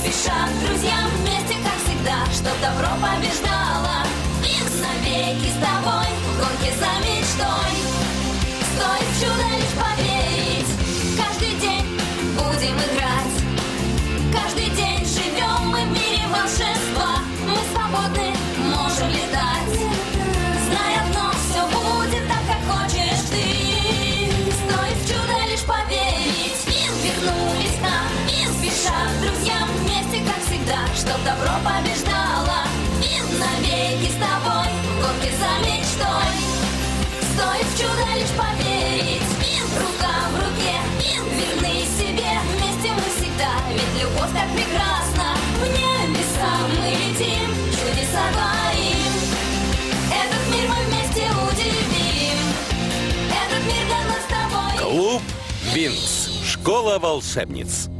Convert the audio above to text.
спешат друзья вместе, как всегда, чтоб добро побеждало. Винкс навеки с тобой в гонке за мечтой. Стоит в чудо лишь поверить. Каждый день будем играть. Каждый день живем мы в мире волшебства. Мы свободны, можем летать. Знай одно, все будет так, как хочешь ты. Стоит в чудо лишь поверить. Винкс вернулись к нам. Винкс спешат друзьям вместе, как всегда, чтоб добро побеждало. Винкс навеки с тобой в гонке за мечтой. Стоит в чудо лишь поверить. Винкс рука в руке. Винкс верны себе. Вместе мы всегда. Ведь любовь так прекрасна. В небеса мы летим, чудеса творим. Этот мир мы вместе удивим. Этот мир для нас с тобой. Клуб Винкс. Школа волшебниц.